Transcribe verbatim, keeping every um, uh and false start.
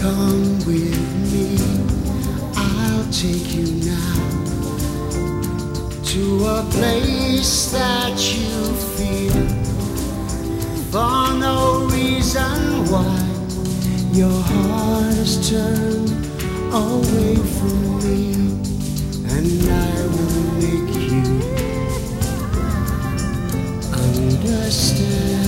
Come with me, I'll take you now to a place that you fear, for no reason why your heart has turned away from me, and I will make you understand.